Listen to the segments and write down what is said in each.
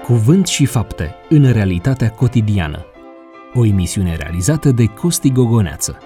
Cuvânt și fapte în realitatea cotidiană. O emisiune realizată de Costi Gogoneață.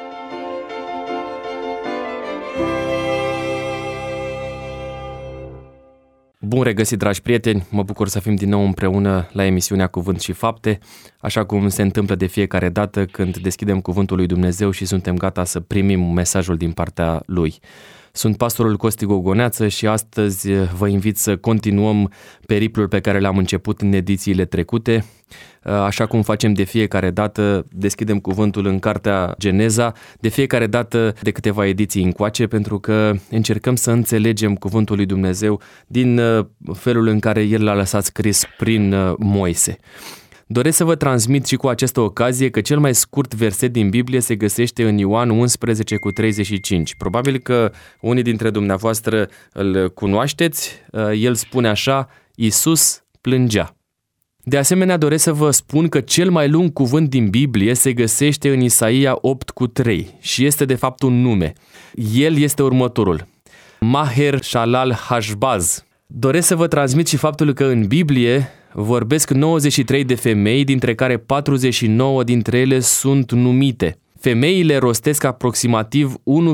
Bun regăsit, dragi prieteni! Mă bucur să fim din nou împreună la emisiunea Cuvânt și Fapte, așa cum se întâmplă de fiecare dată când deschidem Cuvântul lui Dumnezeu și suntem gata să primim mesajul din partea Lui. Sunt pastorul Costi Gogoneață și astăzi vă invit să continuăm periplul pe care l-am început în edițiile trecute. Așa cum facem de fiecare dată, deschidem cuvântul în cartea Geneza, de fiecare dată de câteva ediții încoace, pentru că încercăm să înțelegem cuvântul lui Dumnezeu din felul în care El l-a lăsat scris prin Moise. Doresc să vă transmit și cu această ocazie că cel mai scurt verset din Biblie se găsește în Ioan 11:35. Probabil că unii dintre dumneavoastră îl cunoașteți. El spune așa: Iisus plângea. De asemenea, doresc să vă spun că cel mai lung cuvânt din Biblie se găsește în Isaia 8:3 și este de fapt un nume. El este următorul: Maher Shalal Hashbaz. Doresc să vă transmit și faptul că în Biblie vorbesc 93 de femei, dintre care 49 dintre ele sunt numite. Femeile rostesc aproximativ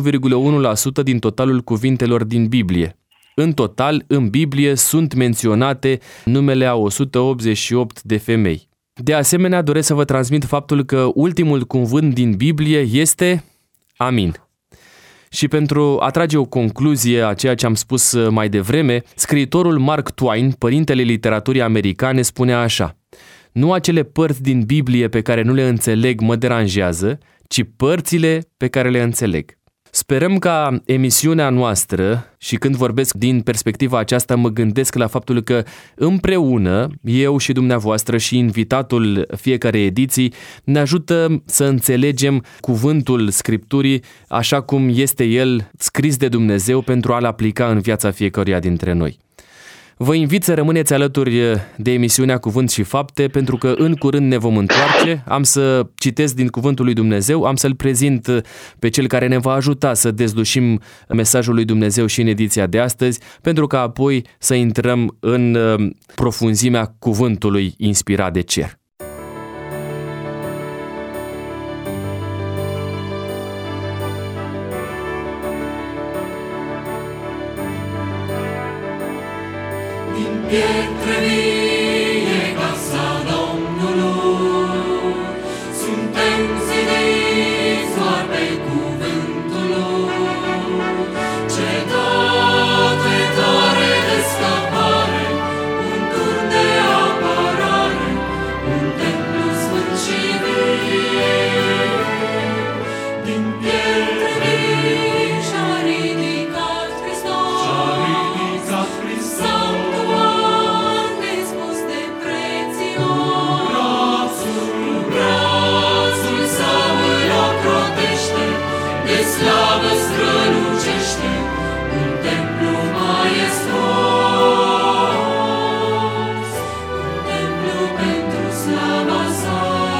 1,1% din totalul cuvintelor din Biblie. În total, în Biblie sunt menționate numele a 188 de femei. De asemenea, doresc să vă transmit faptul că ultimul cuvânt din Biblie este Amin. Și pentru a trage o concluzie a ceea ce am spus mai devreme, scriitorul Mark Twain, părintele literaturii americane, spunea așa: nu acele părți din Biblie pe care nu le înțeleg mă deranjează, ci părțile pe care le înțeleg. Sperăm ca emisiunea noastră, și când vorbesc din perspectiva aceasta, mă gândesc la faptul că împreună, eu și dumneavoastră și invitatul fiecarei ediții, ne ajută să înțelegem cuvântul Scripturii așa cum este el scris de Dumnezeu pentru a-l aplica în viața fiecăruia dintre noi. Vă invit să rămâneți alături de emisiunea Cuvânt și Fapte, pentru că în curând ne vom întoarce. Am să citesc din Cuvântul lui Dumnezeu, am să-l prezint pe cel care ne va ajuta să dezlușim mesajul lui Dumnezeu și în ediția de astăzi, pentru că apoi să intrăm în profunzimea cuvântului inspirat de cer. Pietre vie, casa Domnului, suntem zidiți doar pe cuvântul Lui. Cetate tare de scapare, un turn de apărare, un templu sfânt și vie. Din pietre vie și-a ridicat Hristos, slavă strălucește, un templu maestos, un templu pentru slava sa,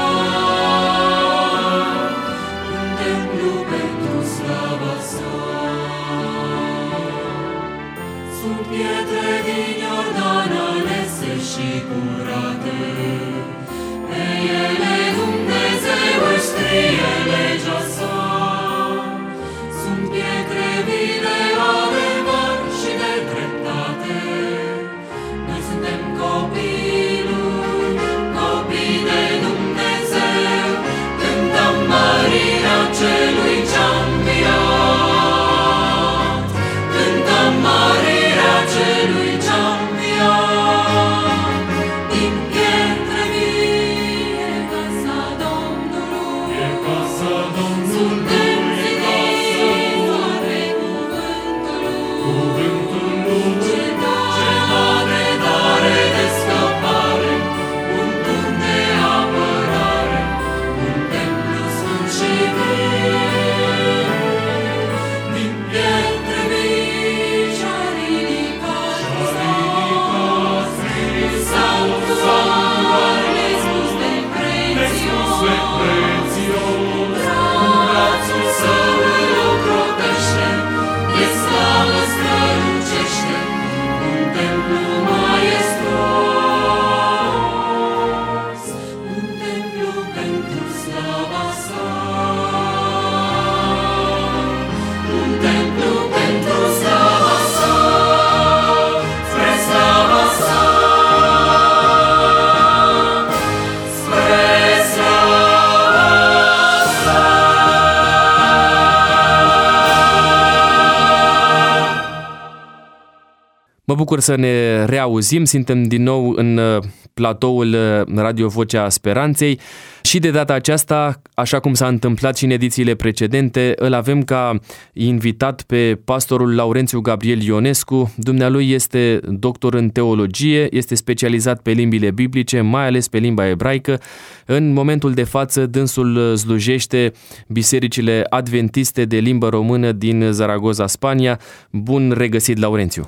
un templu pentru slava sa. Sunt pietre din Iordan alese și curate, pe ele Dumnezeu își scrie legea sa. Celui ce-a înviat, cântăm mărirea celui ce-a înviat. Din pietre vie, casa Domnului, suntem zidiți doar pe cuvântul Mă bucur să ne reauzim, suntem din nou în platoul Radio Vocea Speranței și de data aceasta, așa cum s-a întâmplat și în edițiile precedente, îl avem ca invitat pe pastorul Laurențiu Gabriel Ionescu. Dumnealui este doctor în teologie, este specializat pe limbile biblice, mai ales pe limba ebraică. În momentul de față, dânsul slujește bisericile adventiste de limbă română din Zaragoza, Spania. Bun regăsit, Laurențiu!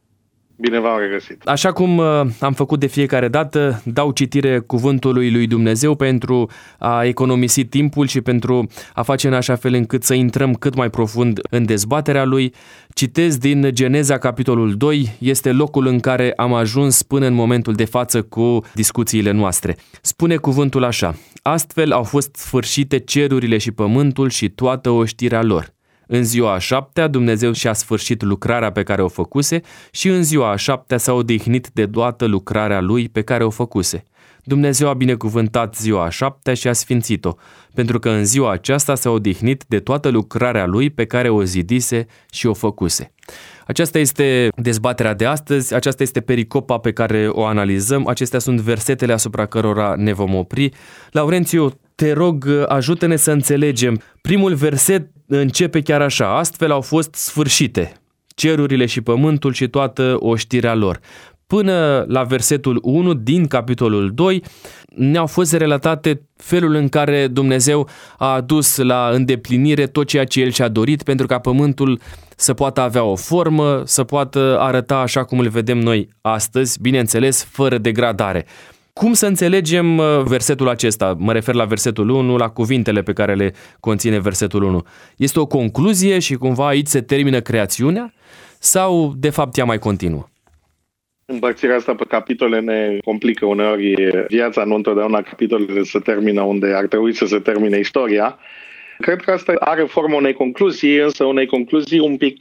Bine v-am regăsit. Așa cum am făcut de fiecare dată, dau citire cuvântului lui Dumnezeu pentru a economisi timpul și pentru a face în așa fel încât să intrăm cât mai profund în dezbaterea lui. Citez din Geneza, capitolul 2, este locul în care am ajuns până în momentul de față cu discuțiile noastre. Spune cuvântul așa: astfel au fost sfârșite cerurile și pământul și toată oștirea lor. În ziua a șaptea, Dumnezeu și-a sfârșit lucrarea pe care o făcuse și în ziua a șaptea s-a odihnit de toată lucrarea lui pe care o făcuse. Dumnezeu a binecuvântat ziua a șaptea și a sfințit-o, pentru că în ziua aceasta s-a odihnit de toată lucrarea lui pe care o zidise și o făcuse. Aceasta este dezbaterea de astăzi, aceasta este pericopa pe care o analizăm, acestea sunt versetele asupra cărora ne vom opri. Laurențiu, te rog, ajută-ne să înțelegem. Primul verset începe chiar așa: astfel au fost sfârșite cerurile și pământul și toată oștirea lor. Până la versetul 1 din capitolul 2 ne-au fost relatate felul în care Dumnezeu a adus la îndeplinire tot ceea ce El și-a dorit pentru ca pământul să poată avea o formă, să poată arăta așa cum îl vedem noi astăzi, bineînțeles, fără degradare. Cum să înțelegem versetul acesta? Mă refer la versetul 1, la cuvintele pe care le conține versetul 1. Este o concluzie și cumva aici se termină creațiunea sau de fapt ea mai continuă? Împărțirea asta pe capitole ne complică uneori viața, nu întotdeauna capitolele se termină unde ar trebui să se termine istoria. Cred că asta are formă unei concluzii, însă unei concluzii un pic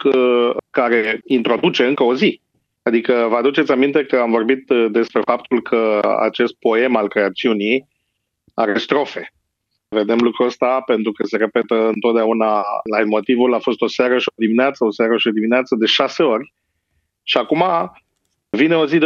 care introduce încă o zi. Adică vă aduceți aminte că am vorbit despre faptul că acest poem al creațiunii are strofe. Vedem lucrul ăsta pentru că se repetă întotdeauna. Motivul a fost o seară și o dimineață, o seară și o dimineață de 6 ori. Și acum vine o zi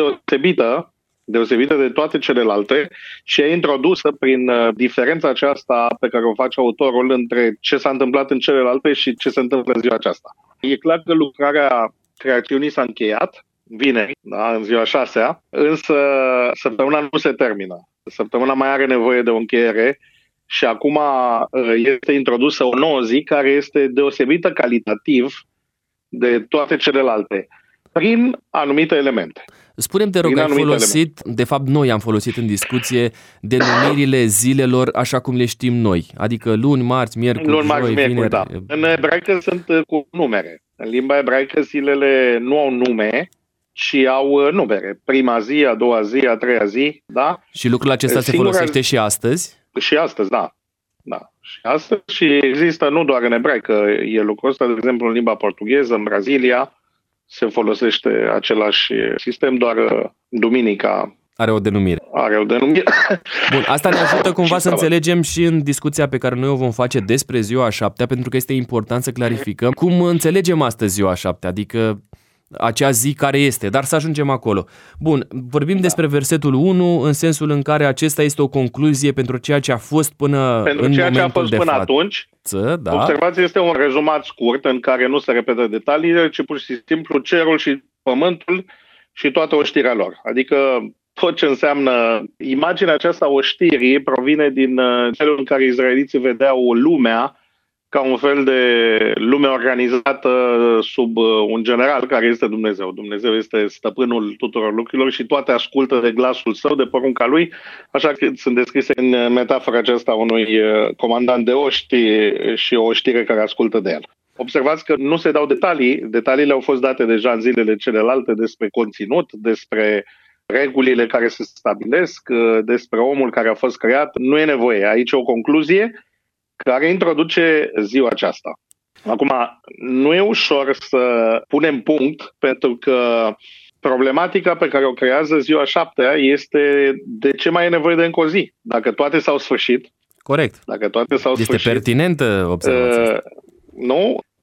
deosebită de toate celelalte și e introdusă prin diferența aceasta pe care o face autorul între ce s-a întâmplat în celelalte și ce se întâmplă în ziua aceasta. E clar că lucrarea creațiunii s-a încheiat vineri, da, în ziua 6-a, însă săptămâna nu se termină. Săptămâna mai are nevoie de o încheiere și acum este introdusă o nouă zi care este deosebită calitativ de toate celelalte, prin anumite elemente. Spune-mi, te rog, ai folosit, de fapt noi am folosit în discuție denumirile zilelor așa cum le știm noi, adică luni, marți, miercuri, joi, vineri. Da. În ebraică sunt cu numere. În limba ebraică zilele nu au nume, ci au numere. Prima zi, a doua zi, a treia zi, da? Și lucrul acesta se folosește și astăzi? Și astăzi, da. Și astăzi și există nu doar în ebraică, e lucrul ăsta, de exemplu, în limba portugheză, în Brazilia, se folosește același sistem, doar duminica are o denumire. Bun, asta ne ajută cumva să înțelegem și în discuția pe care noi o vom face despre ziua a șaptea, pentru că este important să clarificăm cum înțelegem astăzi ziua a șaptea, adică acea zi care este, dar să ajungem acolo. Bun, vorbim despre versetul 1 în sensul în care acesta este o concluzie pentru ceea ce a fost până în momentul de față. Atunci. Da. Observați, este un rezumat scurt în care nu se repetă detaliile, ci pur și simplu cerul și pământul și toată oștirea lor. Adică tot ce înseamnă imaginea aceasta oștirii provine din felul în care izraeliții vedeau lumea ca un fel de lume organizată sub un general care este Dumnezeu. Dumnezeu este stăpânul tuturor lucrurilor și toate ascultă de glasul său, de porunca lui, așa că sunt descrise în metafora aceasta unui comandant de oști și o oștire care ascultă de el. Observați că nu se dau detalii, detaliile au fost date deja în zilele celelalte despre conținut, despre regulile care se stabilesc, despre omul care a fost creat. Nu e nevoie. Aici o concluzie care introduce ziua aceasta. Acum, nu e ușor să punem punct, pentru că problematica pe care o creează ziua șaptea este de ce mai e nevoie de încă o zi. Dacă toate s-au sfârșit. Corect. Dacă toate s-au sfârșit. Este pertinentă observația. Nu?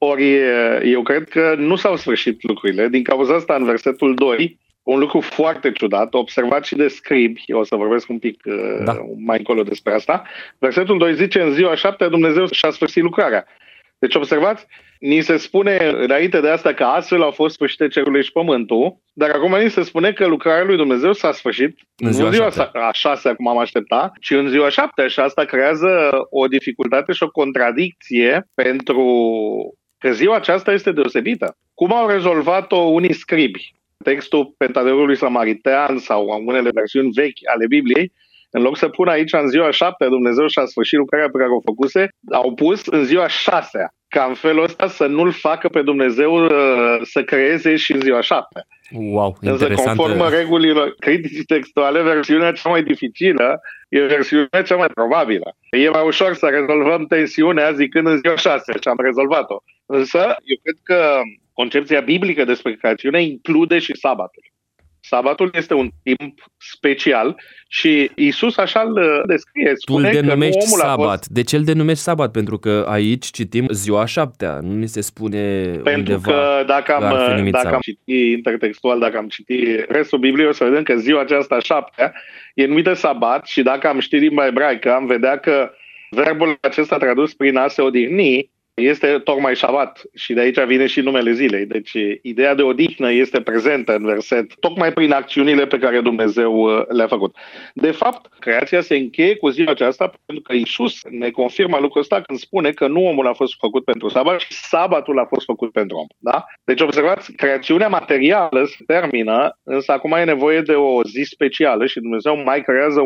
Ori eu cred că nu s-au sfârșit lucrurile. Din cauza asta, în versetul 2, un lucru foarte ciudat, observat și de scribi, eu o să vorbesc un pic mai încolo despre asta, versetul 2 zice, în ziua 7 Dumnezeu și-a sfârșit lucrarea. Deci observați, ni se spune înainte de asta că astfel au fost sfârșite cerurile și pământul, dar acum ni se spune că lucrarea lui Dumnezeu s-a sfârșit în ziua a 6, cum am aștepta, ci în ziua 7 și asta creează o dificultate și o contradicție pentru că ziua aceasta este deosebită. Cum au rezolvat-o unii scribi? Textul Pentateeucului Samaritean sau unele versiuni vechi ale Bibliei, în loc să pună aici în ziua 7 Dumnezeu și-a sfârșit lucrarea pe care o făcuse, au pus în ziua 6, ca în felul ăsta să nu-l facă pe Dumnezeu să creeze și în ziua 7. Wow, interesant. Însă, conform regulilor criticii textuale, versiunea cea mai dificilă e versiunea cea mai probabilă. E mai ușor să rezolvăm tensiunea zicând în ziua 6 și am rezolvat-o. Însă, eu cred că concepția biblică despre creațiune include și sabatul. Sabatul este un timp special și Iisus așa îl descrie. Tu îl denumești sabat. De ce îl denumești sabat? Pentru că aici citim ziua 7-a. Nu ni se spune pentru că dacă am citit intertextual, dacă am citit restul Bibliei, o să vedem că ziua aceasta 7-a e numită sabat și dacă am ști limba ebraică, am vedea că verbul acesta tradus prin a se odihni este tocmai șabat și de aici vine și numele zilei. Deci ideea de odihnă este prezentă în verset tocmai prin acțiunile pe care Dumnezeu le-a făcut. De fapt, creația se încheie cu ziua aceasta pentru că Iisus ne confirmă lucrul ăsta când spune că nu omul a fost făcut pentru sabat, ci sabatul a fost făcut pentru om. Da? Deci observați, creațiunea materială se termină, însă acum e nevoie de o zi specială și Dumnezeu mai creează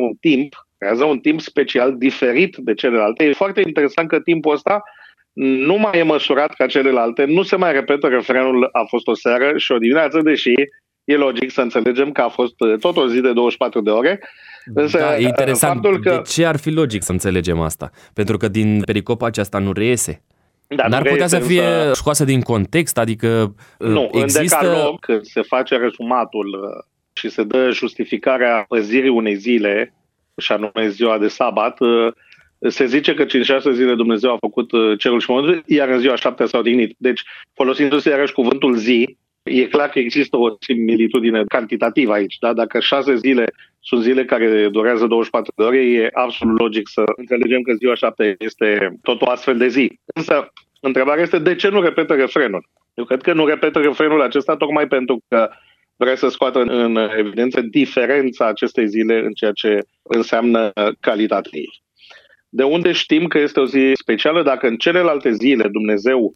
un timp special diferit de celelalte. E foarte interesant că timpul ăsta nu mai e măsurat ca celelalte, nu se mai repetă refrenul a fost o seară și o dimineață, deși e logic să înțelegem că a fost tot o zi de 24 de ore. Însă, da, e interesant. Că... De ce ar fi logic să înțelegem asta? Pentru că din pericopa aceasta nu reiese. Da, n-ar putea să fie scoasă din context? Adică nu, există... în decalog, când se face rezumatul și se dă justificarea păzirii unei zile, și anume ziua de sabat, se zice că în 6 zile Dumnezeu a făcut cerul și pământul, iar în ziua 7 s-a odihnit. Deci, folosindu-se iarăși cuvântul zi, e clar că există o similitudine cantitativă aici. Da? Dacă 6 zile sunt zile care durează 24 de ore, e absolut logic să înțelegem că ziua 7 este tot o astfel de zi. Însă, întrebarea este de ce nu repetă refrenul? Eu cred că nu repetă refrenul acesta tocmai pentru că vrea să scoată în evidență diferența acestei zile în ceea ce înseamnă calitatea ei. De unde știm că este o zi specială dacă în celelalte zile Dumnezeu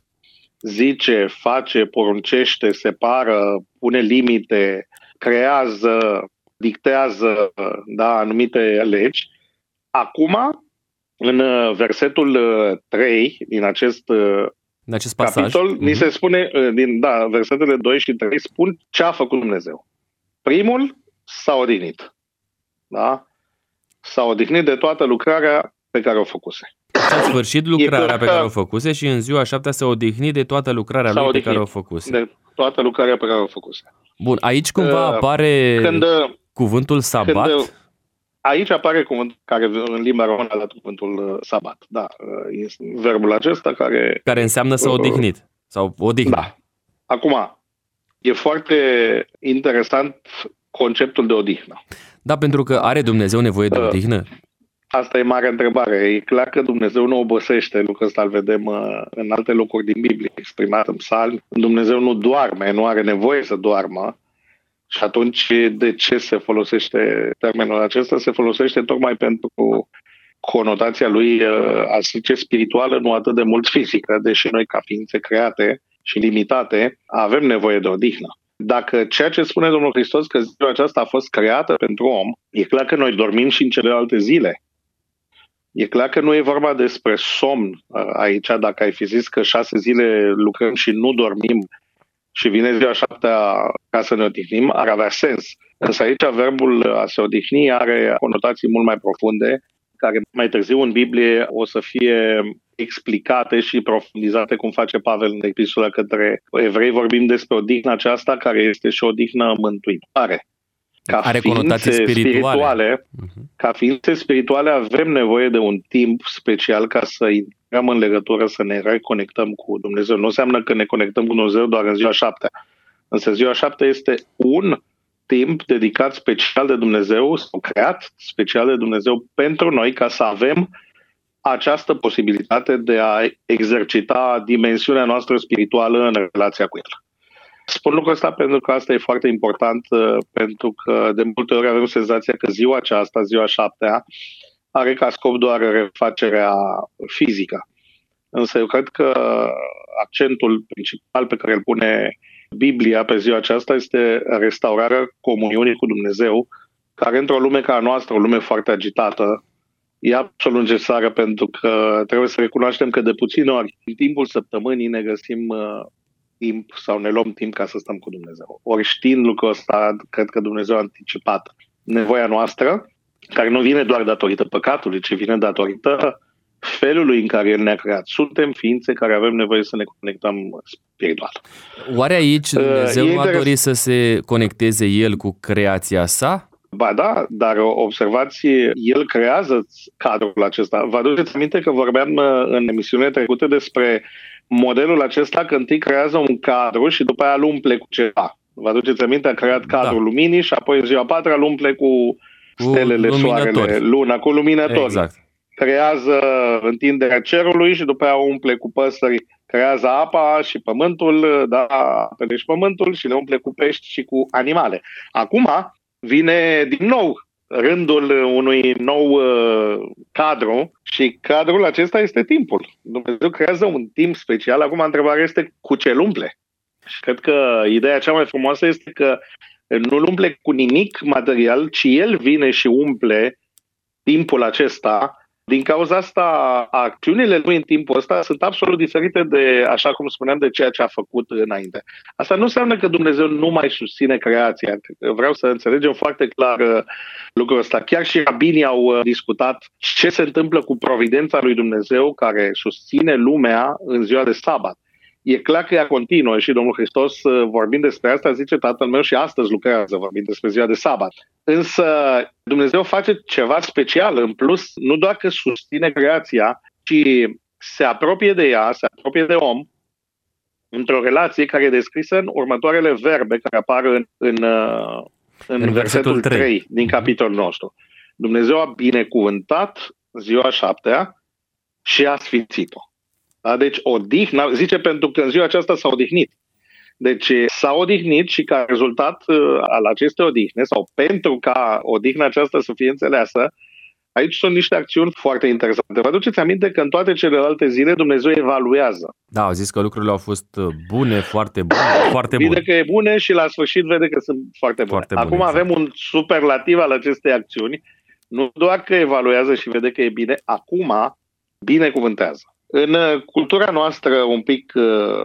zice, face, poruncește, separă, pune limite, creează, dictează anumite legi? Acum, în versetul 3 din acest pasaj, capitol, ni se spune, versetele 2 și 3 spun ce a făcut Dumnezeu. Primul s-a odihnit. Da? S-a odihnit de toată lucrarea pe care o făcuse. S-a sfârșit lucrarea pe care o făcuse și în ziua 7 s-a odihnit de toată lucrarea lui pe care o făcuse. De toată lucrarea pe care o făcuse. Bun, aici cumva apare cuvântul sabat? Aici apare cuvântul care în limba română a dat cuvântul sabat. Da, este verbul acesta care înseamnă să odihnit sau odihnă. Da. Acum, e foarte interesant conceptul de odihnă. Da, pentru că are Dumnezeu nevoie de odihnă? Asta e mare întrebare. E clar că Dumnezeu nu obosește, lucrul ăsta îl vedem în alte locuri din Biblie, exprimat în psalmi. Dumnezeu nu doarme, nu are nevoie să doarmă. Și atunci de ce se folosește termenul acesta? Se folosește tocmai pentru conotația lui, a zice, spirituală, nu atât de mult fizică, deși noi ca ființe create și limitate avem nevoie de odihnă. Dacă ceea ce spune Domnul Hristos că ziua aceasta a fost creată pentru om, e clar că noi dormim și în celelalte zile. E clar că nu e vorba despre somn aici, dacă ai fi zis că 6 zile lucrăm și nu dormim și vine ziua 7-a ca să ne odihnim, ar avea sens. Însă aici verbul a se odihni are conotații mult mai profunde, care mai târziu în Biblie o să fie explicate și profundizate, cum face Pavel în epistola către evrei. Vorbim despre odihna aceasta, care este și o odihnă mântuitoare. Are conotații spirituale. Ca ființe spirituale avem nevoie de un timp special ca să am în legătură să ne reconectăm cu Dumnezeu. Nu înseamnă că ne conectăm cu Dumnezeu doar în ziua 7. Însă ziua 7 este un timp dedicat special de Dumnezeu, sau creat special de Dumnezeu pentru noi, ca să avem această posibilitate de a exercita dimensiunea noastră spirituală în relația cu El. Spun lucrul ăsta pentru că asta e foarte important, pentru că de multe ori avem senzația că ziua aceasta, ziua 7-a, are ca scop doar refacerea fizică. Însă eu cred că accentul principal pe care îl pune Biblia pe ziua aceasta este restaurarea comuniunii cu Dumnezeu, care într-o lume ca a noastră, o lume foarte agitată, e absolut necesară, pentru că trebuie să recunoaștem că de puține ori în timpul săptămânii ne găsim timp sau ne luăm timp ca să stăm cu Dumnezeu. Ori știind lucrul ăsta, cred că Dumnezeu a anticipat nevoia noastră, care nu vine doar datorită păcatului, ci vine datorită felului în care El ne-a creat. Suntem ființe care avem nevoie să ne conectăm spiritual. Oare aici Dumnezeu nu a dorit să se conecteze El cu creația sa? Ba da, dar observați, El creează cadrul acesta. Vă aduceți aminte că vorbeam în emisiunile trecute despre modelul acesta, că întâi creează un cadru și după aia îl umple cu ceva. Vă aduceți aminte? A creat cadrul luminii și apoi în ziua 4 îl umple cu stelele, soarele, luna, cu luminători. Exact. Creează întinderea cerului și după aia o umple cu păsări. Creează apa și pământul, da, apele și pământul, și le umple cu pești și cu animale. Acum vine din nou rândul unui nou cadru și cadrul acesta este timpul. Dumnezeu creează un timp special. Acum întrebarea este cu ce îl umple. Și cred că ideea cea mai frumoasă este că nu-l umple cu nimic material, ci El vine și umple timpul acesta. Din cauza asta, acțiunile Lui în timpul ăsta sunt absolut diferite de, așa cum spuneam, de ceea ce a făcut înainte. Asta nu înseamnă că Dumnezeu nu mai susține creația. Vreau să înțelegem foarte clar lucrul ăsta. Chiar și rabinii au discutat ce se întâmplă cu providența lui Dumnezeu care susține lumea în ziua de sabat. E clar că ea continuă și Domnul Hristos, vorbind despre asta, zice: Tatăl meu și astăzi lucrează, vorbind despre ziua de sabat. Însă Dumnezeu face ceva special în plus, nu doar că susține creația, ci se apropie de ea, se apropie de om, într-o relație care e descrisă în următoarele verbe care apar în versetul 3 din capitolul nostru. Dumnezeu a binecuvântat ziua 7-a și a sfințit-o. Da? Deci odihna, zice, pentru că în ziua aceasta s-a odihnit. Deci s-a odihnit și ca rezultat al acestei odihne, sau pentru ca odihna aceasta să fie înțeleasă, aici sunt niște acțiuni foarte interesante. Vă aduceți aminte că în toate celelalte zile Dumnezeu evaluează. Da, au zis că lucrurile au fost bune, foarte bune, foarte bune. Vede că e bune și la sfârșit vede că sunt foarte bune. Foarte bune. Acum avem un superlativ al acestei acțiuni. Nu doar că evaluează și vede că e bine, acum binecuvântează. În cultura noastră un pic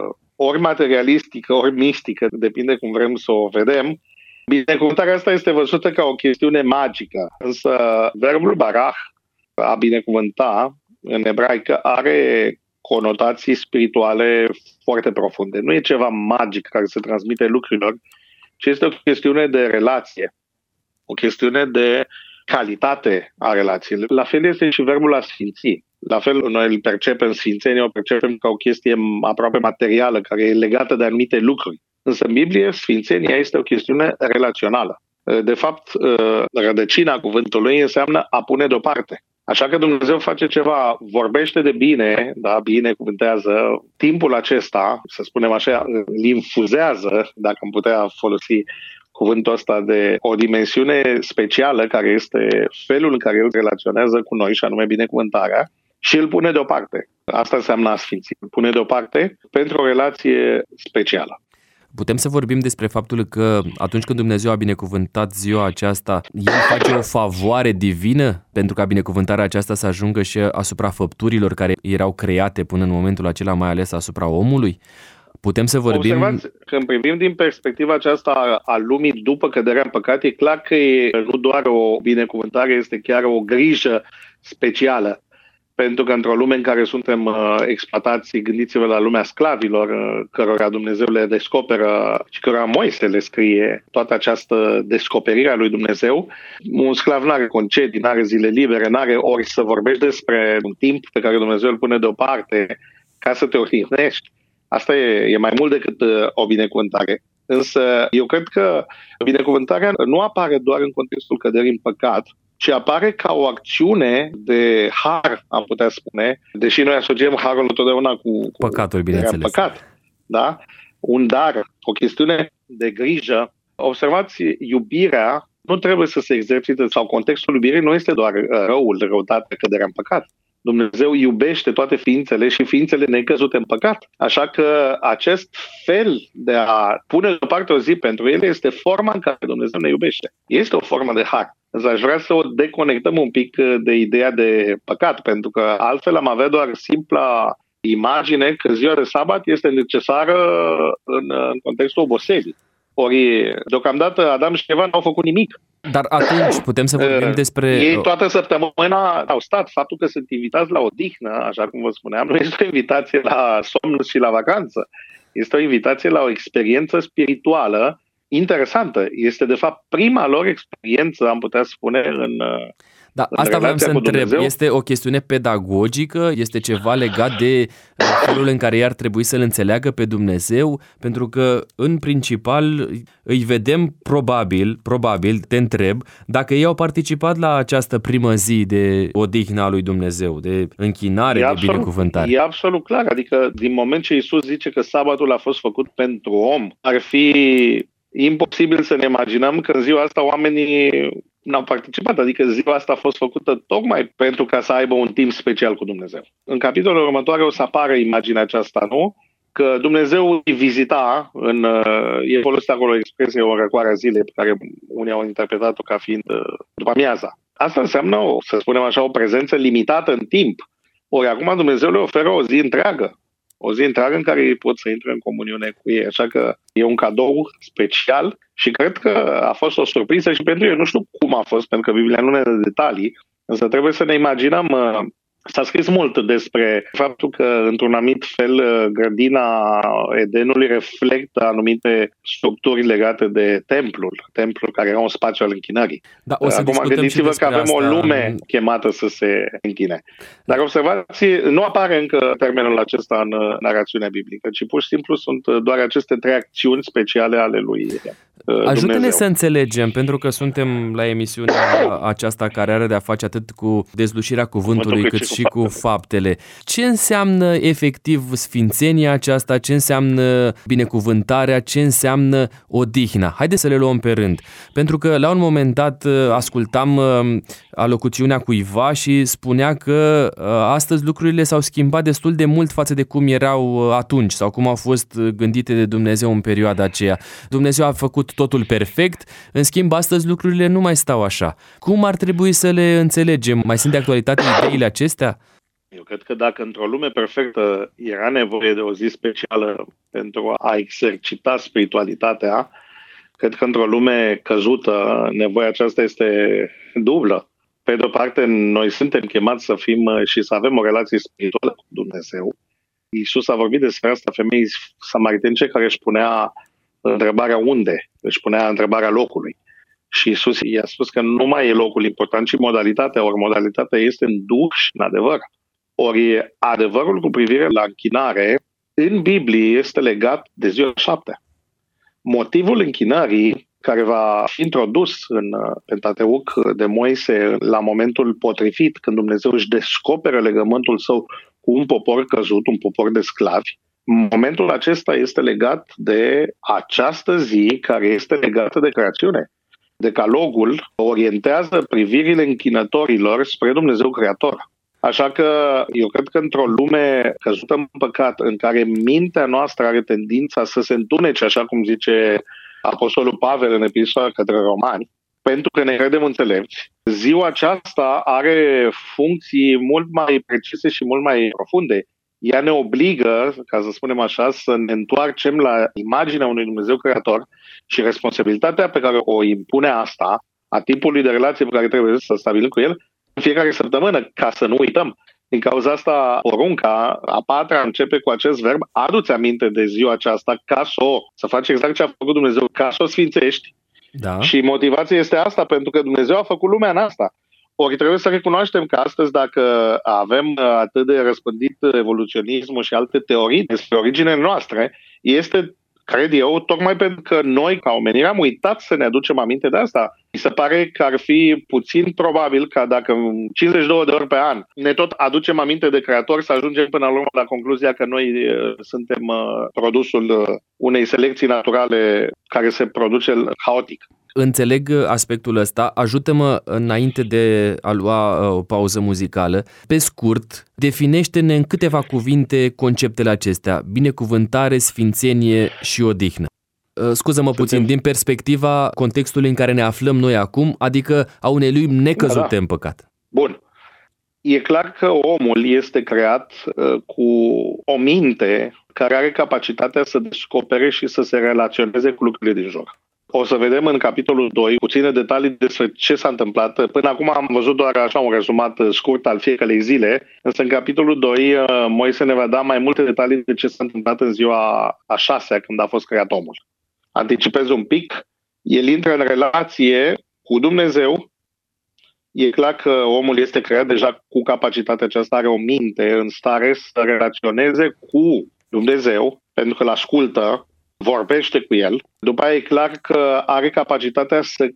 ori materialistică, ori mistică, depinde cum vrem să o vedem, binecuvântarea asta este văzută ca o chestiune magică. Însă verbul barach, a binecuvânta, în ebraică, are conotații spirituale foarte profunde. Nu e ceva magic care se transmite lucrurilor, ci este o chestiune de relație, o chestiune de calitate a relației. La fel este și verbul a sfinți. La fel, noi îl percepem, sfințenia o percepem ca o chestie aproape materială, care e legată de anumite lucruri. Însă în Biblie, sfințenia este o chestiune relațională. De fapt, rădăcina cuvântului înseamnă a pune deoparte. Așa că Dumnezeu face ceva, vorbește de bine, da, binecuvântează timpul acesta, să spunem așa, îl infuzează, dacă am putea folosi cuvântul ăsta, de o dimensiune specială care este felul în care El relaționează cu noi, și anume binecuvântarea, și îl pune deoparte. Asta înseamnă a sfinți. Îl pune deoparte pentru o relație specială. Putem să vorbim despre faptul că atunci când Dumnezeu a binecuvântat ziua aceasta, El face o favoare divină pentru ca binecuvântarea aceasta să ajungă și asupra făpturilor care erau create până în momentul acela, mai ales asupra omului? Putem să vorbim... Observați, când privim din perspectiva aceasta a lumii după căderea în păcat, e clar că e nu doar o binecuvântare, este chiar o grijă specială. pentru că într-o lume în care suntem exploatați, gândiți-vă la lumea sclavilor, cărora Dumnezeu le descoperă și cărora Moise le scrie toată această descoperire a lui Dumnezeu. Un sclav nu are concedii, nu are zile libere, nu are ori să vorbești despre un timp pe care Dumnezeu îl pune deoparte ca să te odihnești. Asta e mai mult decât o binecuvântare. Însă eu cred că binecuvântarea nu apare doar în contextul căderii în păcat, ci apare ca o acțiune de har, am putea spune, deși noi asociem harul întotdeauna cu păcatul, bineînțeles. Păcat, da? Un dar, o chestiune de grijă. Observați, iubirea nu trebuie să se exercite, sau contextul iubirii nu este doar răul, răutatea, căderea în păcat. Dumnezeu iubește toate ființele și ființele necăzute în păcat. Așa că acest fel de a pune deoparte o zi pentru ele este forma în care Dumnezeu ne iubește. Este o formă de har. Însă aș vrea să o deconectăm un pic de ideea de păcat, pentru că altfel am avea doar simpla imagine că ziua de sabat este necesară în contextul oboselii. Ori, deocamdată, Adam și Eva n-au făcut nimic. Dar atunci putem să vorbim despre... Ei toată săptămâna au stat. Faptul că sunt invitați la odihnă, așa cum vă spuneam, nu este o invitație la somn și la vacanță. Este o invitație la o experiență spirituală interesantă. Este, de fapt, prima lor experiență, am putea spune, în Da, asta vreau să întreb. Dumnezeu. Este o chestiune pedagogică? Este ceva legat de felul în care ei ar trebui să-L înțeleagă pe Dumnezeu? Pentru că, în principal, îi vedem probabil, te întreb, dacă ei au participat la această primă zi de odihnă a lui Dumnezeu, de închinare, de binecuvântare. E absolut clar. Adică, din moment ce Iisus zice că sabatul a fost făcut pentru om, ar fi imposibil să ne imaginăm că în ziua asta oamenii n-au participat, adică ziua asta a fost făcută tocmai pentru ca să aibă un timp special cu Dumnezeu. În capitolul următoare o să apară imaginea aceasta, nu? Că Dumnezeu îi vizita, e folosită acolo expresia o răcoare a zilei, pe care unii au interpretat-o ca fiind după amiaza. Asta înseamnă, să spunem așa, o prezență limitată în timp. Ori acum Dumnezeu le oferă o zi întreagă. O zi întreagă în care ei pot să intre în comuniune cu ei. Așa că e un cadou special și cred că a fost o surpriză și pentru ei. Nu știu cum a fost, pentru că Biblia nu ne dă detalii, însă trebuie să ne imaginăm. S-a scris mult despre faptul că, într-un anumit fel, grădina Edenului reflectă anumite structuri legate de templul care era un spațiu al închinării. Da, o să acum gândiți-vă că avem o lume chemată să se închine. Dar observați, nu apare încă termenul acesta în narațiunea biblică, ci pur și simplu sunt doar aceste 3 acțiuni speciale ale lui Dumnezeu. Ajută-ne să înțelegem, pentru că suntem la emisiunea aceasta care are de-a face atât cu dezlușirea cuvântului, cât și cu faptele. Ce înseamnă efectiv sfințenia aceasta, ce înseamnă binecuvântarea, ce înseamnă odihna? Haideți să le luăm pe rând. Pentru că la un moment dat ascultam alocuțiunea cuiva și spunea că astăzi lucrurile s-au schimbat destul de mult față de cum erau atunci sau cum au fost gândite de Dumnezeu în perioada aceea. Dumnezeu a făcut totul perfect, în schimb astăzi lucrurile nu mai stau așa. Cum ar trebui să le înțelegem? Mai sunt de actualitate ideile acestea? Eu cred că dacă într-o lume perfectă era nevoie de o zi specială pentru a exercita spiritualitatea, cred că într-o lume căzută nevoia aceasta este dublă. Pe de o parte, noi suntem chemați să fim și să avem o relație spirituală cu Dumnezeu. Iisus a vorbit despre asta femeii samaritence care își punea întrebarea unde, își punea întrebarea locului. Și Iisus i-a spus că nu mai e locul important, ci modalitatea, ori modalitatea este în duh și în adevăr. Ori adevărul cu privire la închinare în Biblie este legat de ziua 7. Motivul închinării care va fi introdus în Pentateuc de Moise la momentul potrivit, când Dumnezeu își descoperă legământul său cu un popor căzut, un popor de sclavi, momentul acesta este legat de această zi care este legată de creațiune. Decalogul orientează privirile închinătorilor spre Dumnezeu Creator. Așa că eu cred că într-o lume căzută în păcat, în care mintea noastră are tendința să se întunece, așa cum zice Apostolul Pavel în epistola către Romani, pentru că ne credem înțelepți, ziua aceasta are funcții mult mai precise și mult mai profunde. Ea ne obligă, ca să spunem așa, să ne întoarcem la imaginea unui Dumnezeu Creator și responsabilitatea pe care o impune asta, a tipului de relație pe care trebuie să stabilim cu El, în fiecare săptămână, ca să nu uităm. Din cauza asta, porunca a patra începe cu acest verb, adu-ți aminte de ziua aceasta să faci exact ce a făcut Dumnezeu, ca să o sfințești. Da. Și motivația este asta, pentru că Dumnezeu a făcut lumea în asta. Ori trebuie să recunoaștem că astăzi, dacă avem atât de răspândit evoluționismul și alte teorii despre originele noastre, este, cred eu, tocmai pentru că noi, ca omenire, am uitat să ne aducem aminte de asta. Mi se pare că ar fi puțin probabil ca dacă 52 de ori pe an ne tot aducem aminte de Creator, să ajungem până la urmă la concluzia că noi suntem produsul unei selecții naturale care se produce haotic. Înțeleg aspectul ăsta. Ajută-mă, înainte de a lua o pauză muzicală, pe scurt, definește-ne în câteva cuvinte conceptele acestea: binecuvântare, sfințenie și odihnă. Scuză-mă puțin, din perspectiva contextului în care ne aflăm noi acum, adică a unei lui necăzute în păcat. Bun. E clar că omul este creat cu o minte care are capacitatea să descopere și să se relaționeze cu lucrurile din jur. O să vedem în capitolul 2 puține detalii despre ce s-a întâmplat. Până acum am văzut doar așa un rezumat scurt al fiecarei zile, însă în capitolul 2 Moise ne va da mai multe detalii de ce s-a întâmplat în ziua a 6-a, când a fost creat omul. Anticipez un pic, el intră în relație cu Dumnezeu. E clar că omul este creat deja cu capacitatea aceasta, are o minte în stare să relaționeze cu Dumnezeu, pentru că îl ascultă, vorbește cu el. După aia e clar că are capacitatea să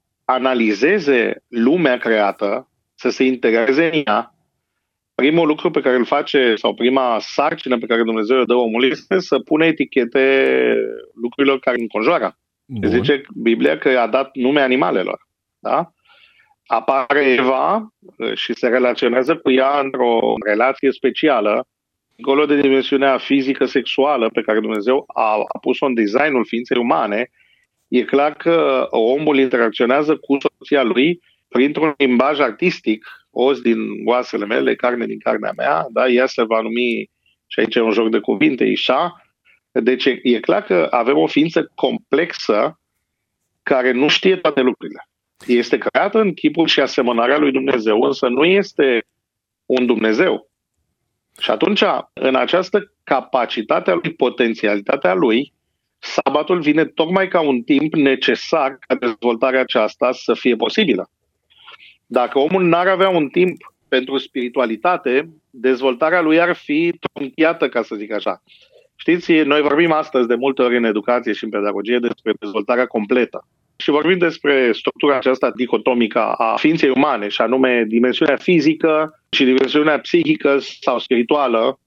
analizeze lumea creată, să se integreze în ea. Primul lucru pe care îl face, sau prima sarcină pe care Dumnezeu o dă omului, este să pune etichete lucrurilor care îl înconjoară. Zice Biblia că a dat nume animalelor. Da? Apare Eva și se relaționează cu ea într-o relație specială, dincolo de dimensiunea fizică-sexuală pe care Dumnezeu a pus-o în designul ființei umane. E clar că omul interacționează cu soția lui printr-un limbaj artistic, os din oasele mele, carne din carnea mea, da? Ea se va numi, și aici e un joc de cuvinte, Ișa. Deci e clar că avem o ființă complexă care nu știe toate lucrurile. Este creată în chipul și asemănarea lui Dumnezeu, însă nu este un Dumnezeu. Și atunci, în această capacitate a lui, potențialitatea lui, sabatul vine tocmai ca un timp necesar ca dezvoltarea aceasta să fie posibilă. Dacă omul n-ar avea un timp pentru spiritualitate, dezvoltarea lui ar fi trunchiată, ca să zic așa. Știți, noi vorbim astăzi de multe ori în educație și în pedagogie despre dezvoltarea completă. Și vorbim despre structura aceasta dicotomică a ființei umane, și anume dimensiunea fizică și dimensiunea psihică sau spirituală.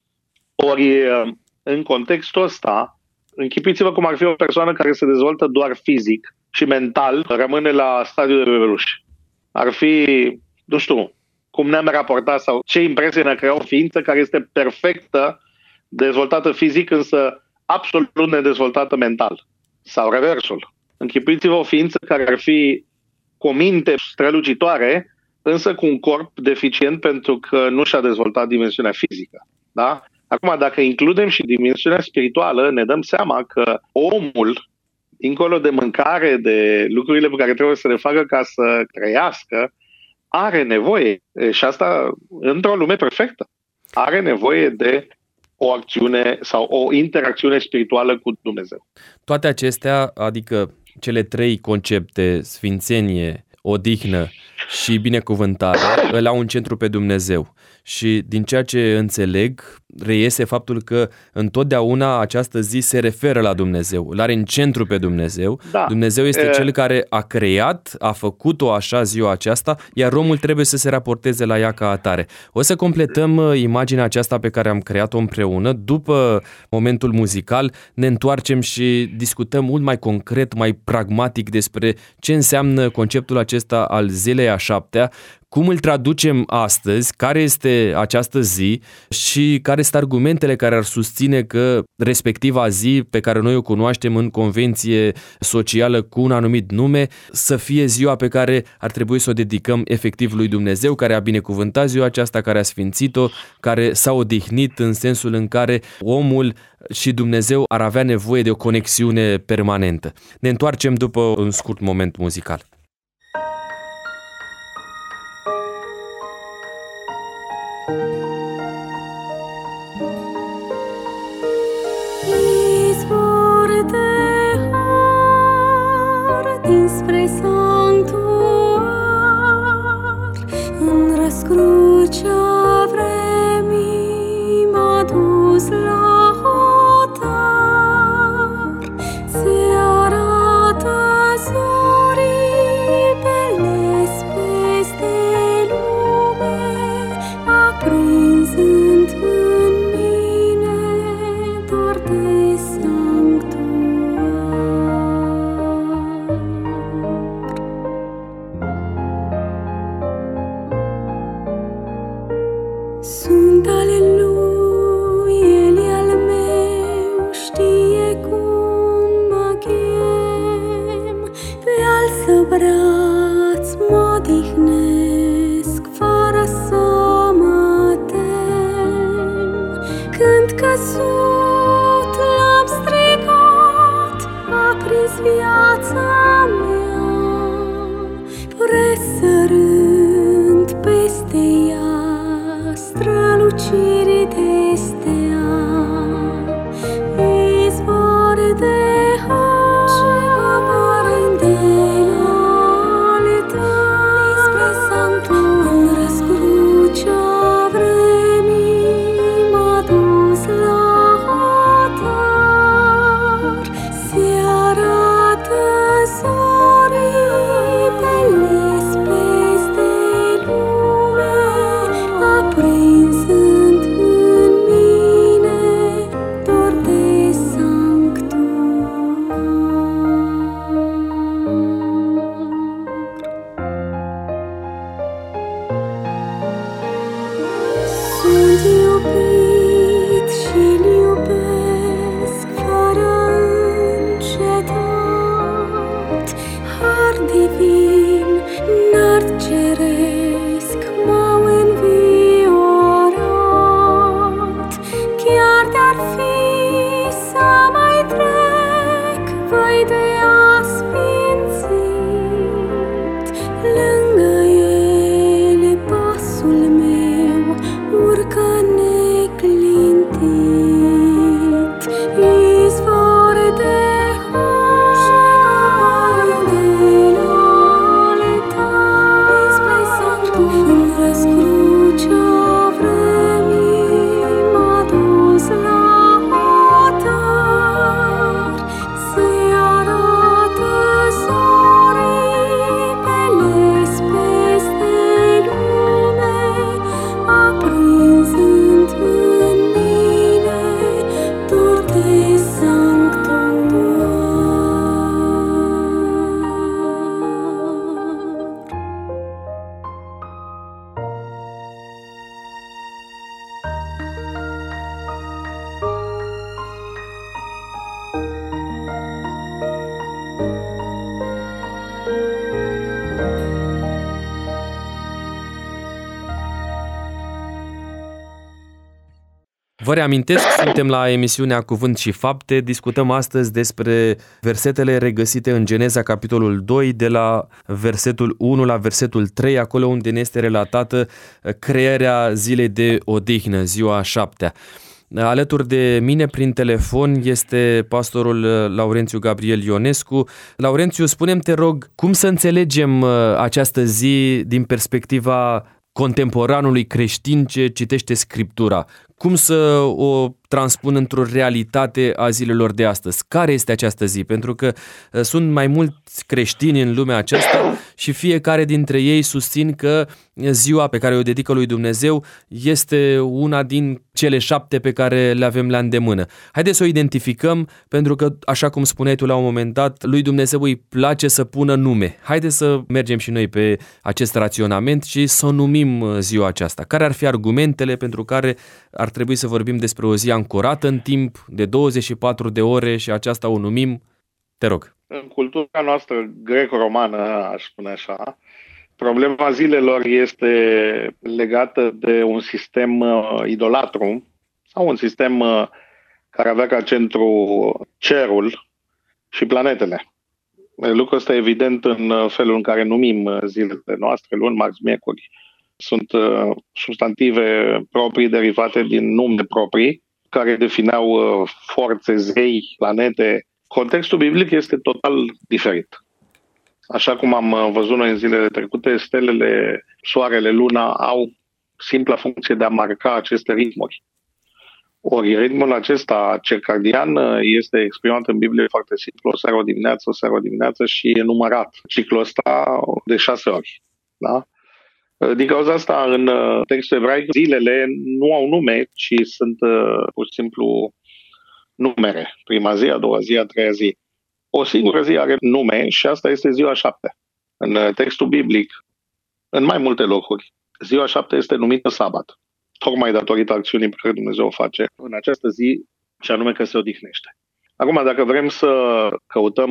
Ori, în contextul ăsta, închipuiți-vă cum ar fi o persoană care se dezvoltă doar fizic și mental, rămâne la stadiul de bebeluș. Ar fi, nu știu, cum ne-am raportat sau ce impresie ne-a creat o ființă care este perfectă, dezvoltată fizic, însă absolut nedezvoltată mental. Sau reversul. Închipuiți-vă o ființă care ar fi cu o minte strălucitoare, însă cu un corp deficient pentru că nu și-a dezvoltat dimensiunea fizică. Da? Acum, dacă includem și dimensiunea spirituală, ne dăm seama că omul, dincolo de mâncare, de lucrurile pe care trebuie să le facă ca să trăiască, are nevoie, și asta într-o lume perfectă, are nevoie de o acțiune sau o interacțiune spirituală cu Dumnezeu. Toate acestea, adică cele trei concepte, sfințenie, odihnă și binecuvântare, îl au în centru pe Dumnezeu. Și din ceea ce înțeleg, reiese faptul că întotdeauna această zi se referă la Dumnezeu, îl are în centru pe Dumnezeu. Da. Dumnezeu este cel care a creat, a făcut-o așa ziua aceasta, iar omul trebuie să se raporteze la ea ca atare. O să completăm imaginea aceasta pe care am creat-o împreună. După momentul muzical ne întoarcem și discutăm mult mai concret, mai pragmatic despre ce înseamnă conceptul acesta al zilei a 7-a, cum îl traducem astăzi, care este această zi și care sunt argumentele care ar susține că respectiva zi pe care noi o cunoaștem în convenție socială cu un anumit nume să fie ziua pe care ar trebui să o dedicăm efectiv lui Dumnezeu, care a binecuvântat ziua aceasta, care a sfințit-o, care s-a odihnit în sensul în care omul și Dumnezeu ar avea nevoie de o conexiune permanentă. Ne întoarcem după un scurt moment muzical. dinspre sanctuar. În răscrucea vremii m-a dus la hotar. Se arată zorii belezi peste lume, aprinzând în mine dor de sanctuar. Sunt ale lui, el e al meu, știe cum mă chem. Pe al său braț mă odihnesc, fără să mă tem. Când căzut l-am strigat, a prins viața mea, presărând peste ea străluciri de stea. Izvor de har ce apărând de ale tale, dinspre sanctuar. În răscrucea vremii m-a dus la hotar. Se arată zorii belezi peste lume, aprinzând în mine dor de sanctuar. Sunt iubit și-l iubesc fără încetat. Har divin, nard ceresc m-au înviorat. Chiar de-ar fi să mai trec văi de asfințit, lângă ele pasul meu urcă neclintit. Izvor de har de ale tale, dinspre sanctuar. În răscrucea vremii m-a dus la hotar. Se arată zorii belezi peste lume, aprinzând în mine dor de sanctuar. Vă reamintesc, suntem la emisiunea Cuvânt și Fapte. Discutăm astăzi despre versetele regăsite în Geneza, capitolul 2, de la versetul 1 la versetul 3, acolo unde ne este relatată crearea zilei de odihnă, ziua a 7-a. Alături de mine prin telefon este pastorul Laurențiu Gabriel Ionescu. Laurențiu, spune-mi, te rog, cum să înțelegem această zi din perspectiva contemporanului creștin ce citește Scriptura? Cum să o transpun într-o realitate a zilelor de astăzi? Care este această zi? Pentru că sunt mai mulți creștini în lumea aceasta și fiecare dintre ei susțin că ziua pe care o dedică lui Dumnezeu este una din cele 7 pe care le avem la îndemână. Haideți să o identificăm, pentru că, așa cum spuneai tu la un moment dat, lui Dumnezeu îi place să pună nume. Haideți să mergem și noi pe acest raționament și să o numim ziua aceasta. Care ar fi argumentele pentru care ar trebui să vorbim despre o zi ancorată în timp de 24 de ore și aceasta o numim? Te rog. În cultura noastră greco-romană, aș spune așa, problema zilelor este legată de un sistem idolatru sau un sistem care avea ca centru cerul și planetele. Lucrul ăsta e evident în felul în care numim zilele noastre, luni, marți, miercuri. Sunt substantive proprii derivate din nume proprii, care defineau forțe, zei, planete. Contextul biblic este total diferit. Așa cum am văzut noi în zilele trecute, stelele, soarele, luna au simpla funcție de a marca aceste ritmuri. Ori ritmul acesta circadian este exprimat în Biblie foarte simplu, o seară, o seară, o dimineață și e numărat ciclul ăsta de 6 ori. Da? Din cauza asta, în textul ebraic, zilele nu au nume, ci sunt pur și simplu numere. Prima zi, a doua zi, a treia zi. O singură zi are nume și asta este ziua 7. În textul biblic, în mai multe locuri, ziua 7 este numită sabat, tocmai datorită acțiunii pe care Dumnezeu o face în această zi, și anume că se odihnește. Acum, dacă vrem să căutăm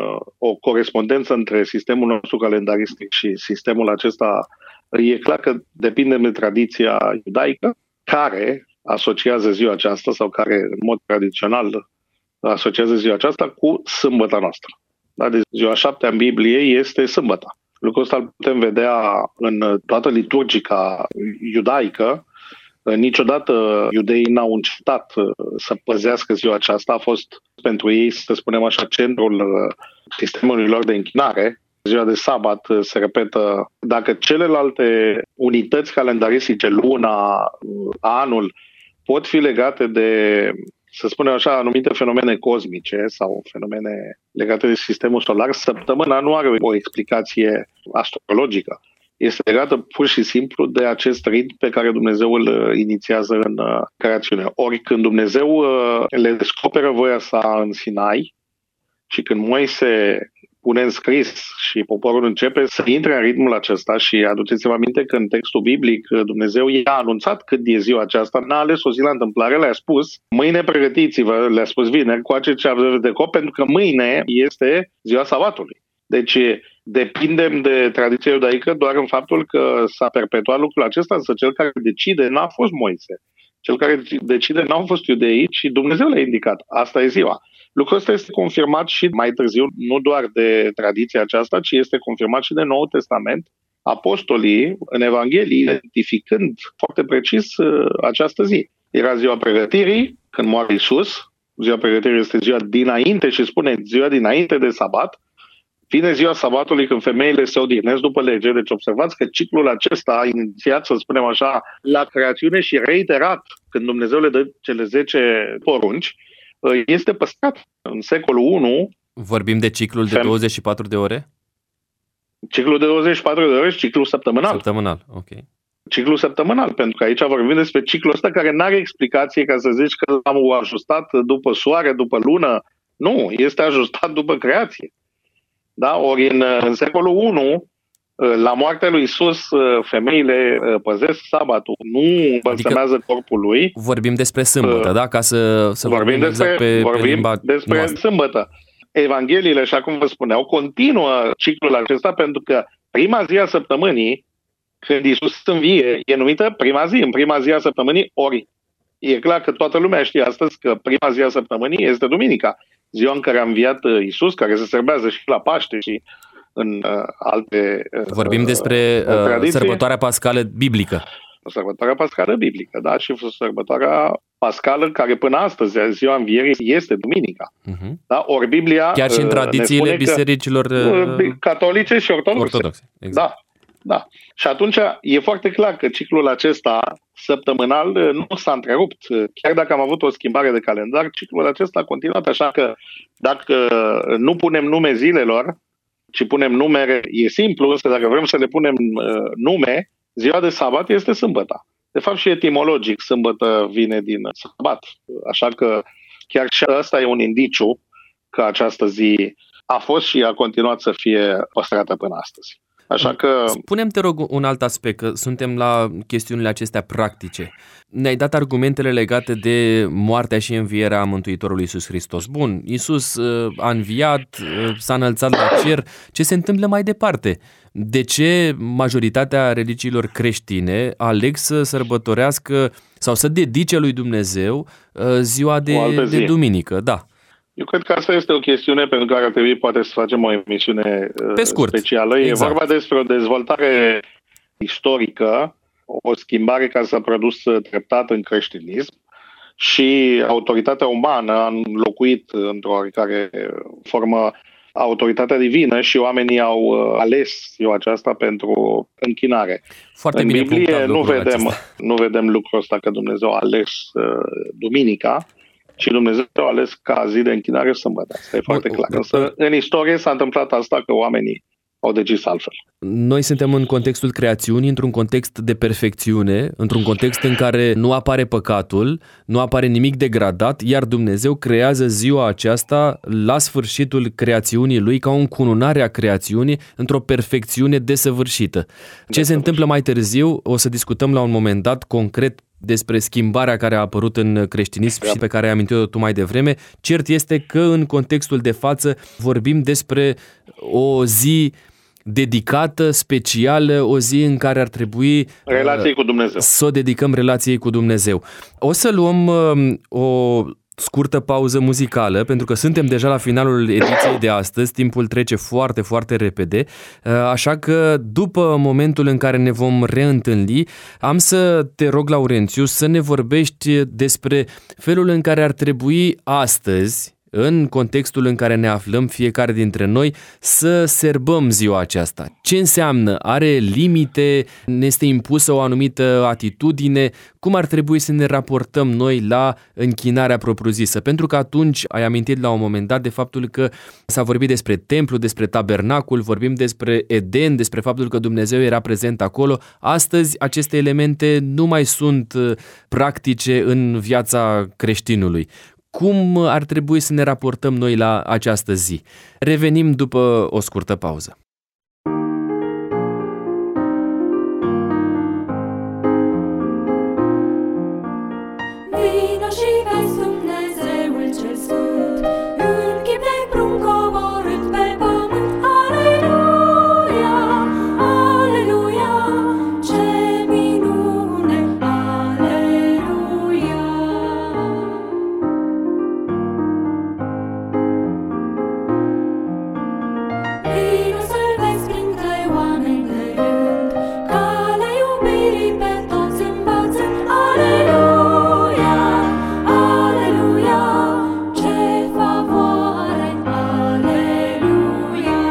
o corespondență între sistemul nostru calendaristic și sistemul acesta, e clar că depinde de tradiția iudaică, care asociază ziua aceasta sau care, în mod tradițional, asociază ziua aceasta cu sâmbăta noastră. Da? Deci ziua 7 în Biblie este sâmbăta. Lucrul ăsta îl putem vedea în toată liturgica iudaică. Niciodată iudeii n-au încetat să păzească ziua aceasta. A fost pentru ei, să spunem așa, centrul sistemului lor de închinare. Ziua de sabat se repetă. Dacă celelalte unități calendaristice, luna, anul, pot fi legate de, să spunem așa, anumite fenomene cosmice sau fenomene legate de sistemul solar, săptămâna nu are o explicație astrologică. Este legată pur și simplu de acest ritm pe care Dumnezeu îl inițiază în creațiune. Ori când Dumnezeu le descoperă voia sa în Sinai și când Moise pune în scris și poporul începe să intre în ritmul acesta, și aduceți-vă aminte că în textul biblic Dumnezeu i-a anunțat cât e ziua aceasta, n-a ales o zi la întâmplare, le-a spus mâine pregătiți-vă, le-a spus vineri, coaceți ce aveți de cop, pentru că mâine este ziua sabatului. Deci depindem de tradiția iudaică doar în faptul că s-a perpetuat lucrul acesta, însă cel care decide n-a fost Moise. Cel care decide n-au fost iudeii, ci Dumnezeu le-a indicat. Asta e ziua. Lucrul ăsta este confirmat și mai târziu, nu doar de tradiția aceasta, ci este confirmat și de Noul Testament, apostolii în Evanghelii, identificând foarte precis această zi. Era ziua pregătirii, când moare Iisus. Ziua pregătirii este ziua dinainte și spune ziua dinainte de sabat. Vine ziua sabatului când femeile se odihnesc după lege. Deci observați că ciclul acesta a inițiat, să spunem așa, la creațiune și reiterat când Dumnezeu le dă cele 10 porunci, este păstrat. În secolul I. Vorbim de ciclul de 24 de ore? Ciclul de 24 de ore și ciclul săptămânal. Săptămânal, ok. Ciclul săptămânal, pentru că aici vorbim despre ciclul ăsta care nu are explicație ca să zici că l-am ajustat după soare, după lună. Nu, este ajustat după creație. Da? Ori în secolul I, la moartea lui Iisus, femeile păzesc sabatul, nu îmbălsămează corpul lui. Vorbim despre sâmbătă, da? Ca să vorbim exact pe limba despre noastră. Sâmbătă. Evangheliile, așa cum vă spuneau, continuă ciclul acesta pentru că prima zi a săptămânii, când Iisus învie, e numită prima zi, în prima zi a săptămânii, ori e clar că toată lumea știe astăzi că prima zi a săptămânii este duminica, ziua în care a înviat Iisus, care se serbează și la Paște și în alte Vorbim despre sărbătoarea pascală biblică. Sărbătoarea pascală biblică, da, și sărbătoarea pascală care până astăzi, ziua învierii, este duminica. Uh-huh. Da? Ori Biblia chiar și în tradițiile bisericilor catolice și ortodoxe. Exact. Da. Și atunci e foarte clar că ciclul acesta săptămânal nu s-a întrerupt. Chiar dacă am avut o schimbare de calendar, ciclul acesta a continuat, așa că dacă nu punem nume zilelor, ci punem numere, e simplu, însă dacă vrem să le punem nume, ziua de sabat este sâmbăta. De fapt și etimologic sâmbătă vine din sabat. Așa că chiar și ăsta e un indiciu că această zi a fost și a continuat să fie păstrată până astăzi. Așa că... Spune-mi, te rog, un alt aspect, că suntem la chestiunile acestea practice. Ne-ai dat argumentele legate de moartea și învierea Mântuitorului Iisus Hristos. Bun, Iisus a înviat, s-a înălțat la cer. Ce se întâmplă mai departe? De ce majoritatea religiilor creștine aleg să sărbătorească sau să dedice lui Dumnezeu ziua de duminică? Da. Eu cred că asta este o chestiune pentru care ar trebui poate să facem o emisiune specială. Exact. E vorba despre o dezvoltare istorică, o schimbare care s-a produs treptat în creștinism și autoritatea umană a înlocuit într-o oarecare formă autoritatea divină și oamenii au ales ziua aceasta pentru închinare. Foarte în bine Biblie punctat lucrul acesta. nu vedem lucrul ăsta că Dumnezeu a ales duminica, ci Dumnezeu a ales ca zi de închinare sâmbătă. Asta e foarte clar. Însă în istorie s-a întâmplat asta că oamenii au decis altfel. Noi suntem în contextul creațiunii, într-un context de perfecțiune, într-un context în care nu apare păcatul, nu apare nimic degradat, iar Dumnezeu creează ziua aceasta la sfârșitul creațiunii Lui ca o încununare a creațiunii într-o perfecțiune desăvârșită. Ce se întâmplă mai târziu, o să discutăm la un moment dat concret despre schimbarea care a apărut în creștinism și pe care ai amintit-o tu mai devreme. Cert este că în contextul de față vorbim despre o zi dedicată, specială, o zi în care ar trebui relației cu Dumnezeu. Să o dedicăm relației cu Dumnezeu. O să luăm o scurtă pauză muzicală, pentru că suntem deja la finalul ediției de astăzi, timpul trece foarte, foarte repede, așa că după momentul în care ne vom reîntâlni, am să te rog, Laurențiu, să ne vorbești despre felul în care ar trebui astăzi, în contextul în care ne aflăm fiecare dintre noi, să serbăm ziua aceasta. Ce înseamnă? Are limite? Ne este impusă o anumită atitudine? Cum ar trebui să ne raportăm noi la închinarea propriu-zisă? Pentru că atunci ai amintit la un moment dat de faptul că s-a vorbit despre templu, despre tabernacul, vorbim despre Eden, despre faptul că Dumnezeu era prezent acolo. Astăzi aceste elemente nu mai sunt practice în viața creștinului. Cum ar trebui să ne raportăm noi la această zi? Revenim după o scurtă pauză. Vino și vezi Dumnezeul cel sfânt, în chip de prunc coborât pe pământ. Aleluia, aleluia, ce minune, aleluia. Vino să-L vezi printre oameni de rând, calea iubirii pe toți învățând. Aleluia, aleluia, ce favoare, aleluia.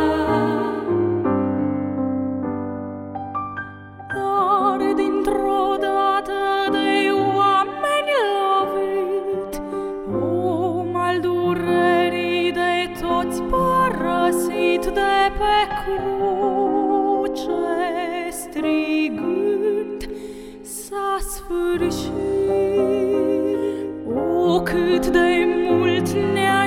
Dar dintr-o dată de oameni lovit, om al durerii de toți părăsit de pe cruce, strigând, s-a sfârșit. O, cât de mult ne-a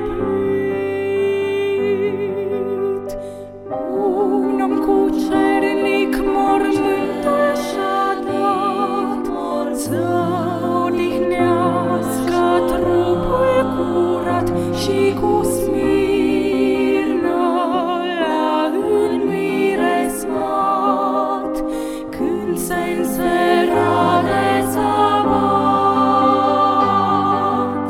iubit! Un om cucernic mormânt și-a dat să odihnească trupul curat și cu smirnă l-a înmiresmat când se însera de sabat.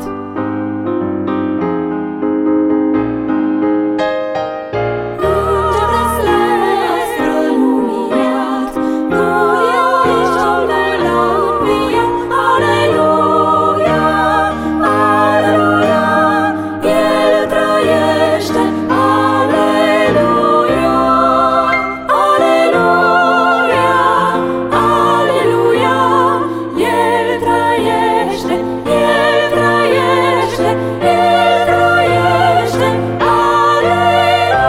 Îngerul slăv străluminat, noi ieșim de la înviat. Aleluia, aleluia, El trăiește. Aleluia, aleluia, aleluia, El trăiește, El trăiește, El trăiește. Aleluia.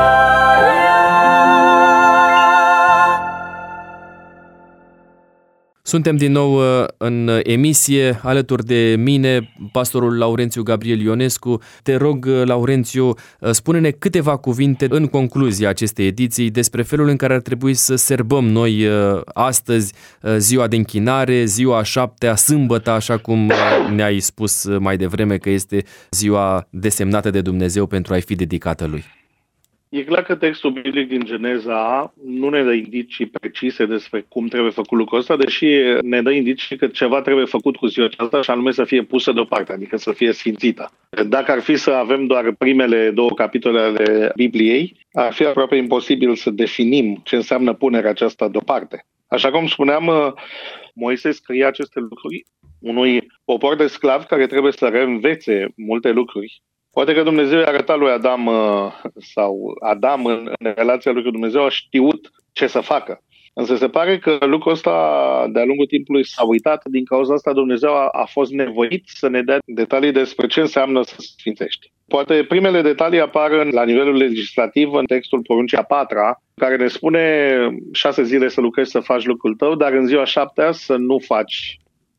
Suntem din nou în emisie, alături de mine, pastorul Laurențiu Gabriel Ionescu. Te rog, Laurențiu, spune-ne câteva cuvinte în concluzia acestei ediții despre felul în care ar trebui să serbăm noi astăzi ziua de închinare, ziua a șaptea, sâmbăta, așa cum ne-ai spus mai devreme că este ziua desemnată de Dumnezeu pentru a-i fi dedicată Lui. E clar că textul biblic din Geneza nu ne dă indicii precise despre cum trebuie făcut lucrul ăsta, deși ne dă indicii că ceva trebuie făcut cu ziua aceasta și anume să fie pusă deoparte, adică să fie sfințită. Dacă ar fi să avem doar primele două capitole ale Bibliei, ar fi aproape imposibil să definim ce înseamnă punerea aceasta deoparte. Așa cum spuneam, Moise scrie aceste lucruri unui popor de sclavi care trebuie să reînvețe multe lucruri Poate că Dumnezeu i-a arătat lui Adam sau Adam în relația lui cu Dumnezeu a știut ce să facă. Însă se pare că lucrul ăsta de-a lungul timpului s-a uitat, din cauza asta Dumnezeu a fost nevoit să ne dea detalii despre ce înseamnă să sfințești. Poate primele detalii apar la nivelul legislativ în textul poruncii a 4-a, care ne spune 6 zile să lucrezi să faci lucrul tău, dar în ziua 7-a să nu faci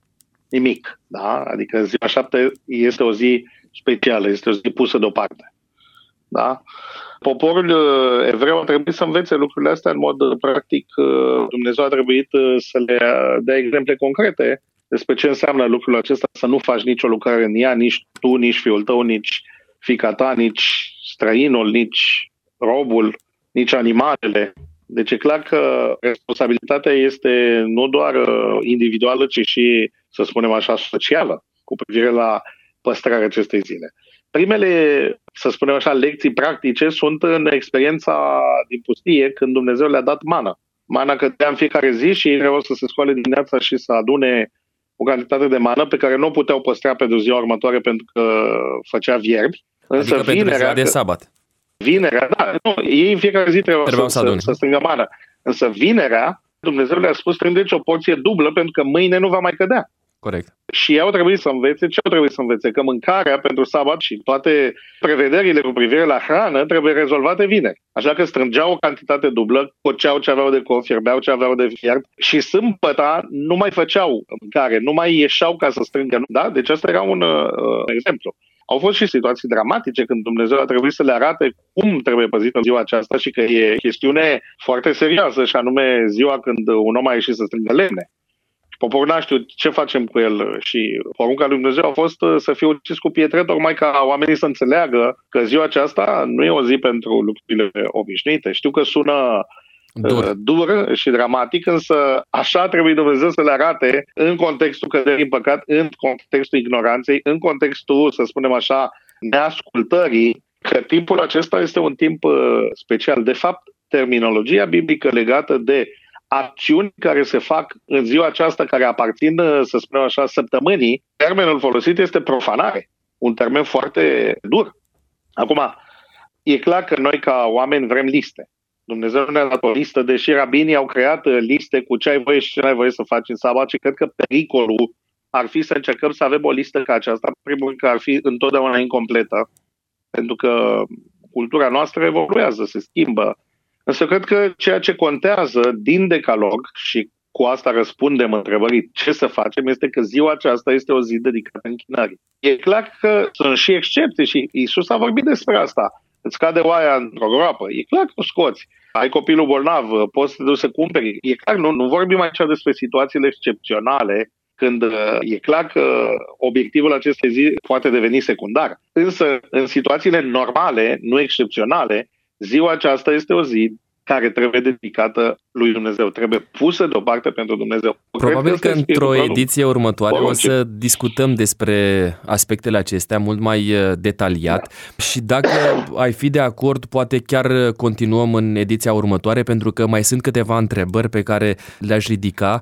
nimic. Da? Adică ziua 7 este o zi specială, este o zi pusă deoparte. Da? Poporul evreu a trebuit să învețe lucrurile astea în mod practic. Dumnezeu a trebuit să le dea exemple concrete despre ce înseamnă lucrul acesta, să nu faci nicio lucrare în ea, nici tu, nici fiul tău, nici fiica ta, nici străinul, nici robul, nici animalele. Deci e clar că responsabilitatea este nu doar individuală, ci și, să spunem așa, socială, cu privire la păstrarea acestei zile. Primele, să spunem așa, lecții practice sunt în experiența din pustie, când Dumnezeu le-a dat mană. Mana cădea în fiecare zi și ei trebuiau să se scoale dimineața și să adune o cantitate de mană pe care nu o puteau păstra pe ziua următoare pentru că făcea vierbi. Însă adică pentru ziua de sabat. Vinerea, da, nu, ei în fiecare zi trebuiau să strângă mană. Însă vinerea, Dumnezeu le-a spus, strângeți o porție dublă pentru că mâine nu va mai cădea. Corect. Și ei au trebuit să învețe, ce au trebuit să învețe? Că mâncarea pentru sabat și toate prevederile cu privire la hrană trebuie rezolvate vineri. Așa că strângeau o cantitate dublă, coceau ce aveau de cot, fierbeau ce aveau de fiert și sâmbăta nu mai făceau mâncare, nu mai ieșeau ca să strângă. Da? Deci asta era un exemplu. Au fost și situații dramatice când Dumnezeu a trebuit să le arate cum trebuie păzită ziua aceasta și că e chestiune foarte serioasă, și anume ziua când un om a ieșit să strângă lemne. Poporul n-a știut ce facem cu el și porunca lui Dumnezeu a fost să fie ucis cu pietre, tocmai ca oamenii să înțeleagă că ziua aceasta nu e o zi pentru lucrurile obișnuite. Știu că sună dur și dramatic, însă așa trebuie Dumnezeu să le arate în contextul căderii în păcat, în contextul ignoranței, în contextul, să spunem așa, neascultării, că timpul acesta este un timp special. De fapt, terminologia biblică legată de acțiuni care se fac în ziua aceasta, care aparțin, să spunem așa, săptămânii, termenul folosit este profanare. Un termen foarte dur. Acum, e clar că noi ca oameni vrem liste. Dumnezeu ne-a dat o listă, deși rabinii au creat liste cu ce ai voie și ce n-ai voie să faci în sabat, și cred că pericolul ar fi să încercăm să avem o listă ca aceasta. Primul rând că ar fi întotdeauna incompletă, pentru că cultura noastră evoluează, se schimbă. Însă cred că ceea ce contează din decalog, și cu asta răspundem întrebării ce să facem, este că ziua aceasta este o zi dedicată închinării. E clar că sunt și excepții și Iisus a vorbit despre asta. Îți cade oaia într-o groapă, e clar că o scoți. Ai copilul bolnav, poți să te duci să cumperi. E clar, nu vorbim aici despre situațiile excepționale, când e clar că obiectivul acestei zi poate deveni secundar. Însă, în situațiile normale, nu excepționale, ziua aceasta este o zi care trebuie dedicată lui Dumnezeu, trebuie pusă deoparte pentru Dumnezeu. Probabil că într-o ediție următoare o să discutăm despre aspectele acestea mult mai detaliat și dacă ai fi de acord, poate chiar continuăm în ediția următoare, pentru că mai sunt câteva întrebări pe care le-aș ridica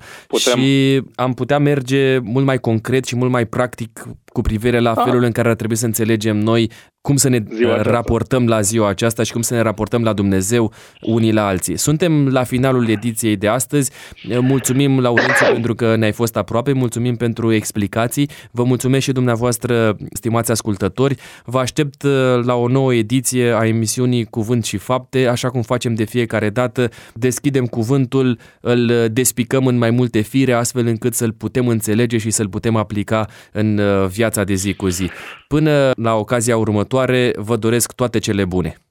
și am putea merge mult mai concret și mult mai practic cu privire la felul în care ar trebui să înțelegem noi cum să ne raportăm la ziua aceasta și cum să ne raportăm la Dumnezeu unii la alții. Suntem la finalul ediției de astăzi. Mulțumim, Laurențiu, pentru că ne-ai fost aproape, mulțumim pentru explicații, vă mulțumesc și dumneavoastră, stimați ascultători. Vă aștept la o nouă ediție a emisiunii Cuvânt și Fapte, așa cum facem de fiecare dată. Deschidem cuvântul, îl despicăm în mai multe fire, astfel încât să-l putem înțelege și să-l putem aplica în viața de zi cu zi. Până la ocazia următoare, vă doresc toate cele bune.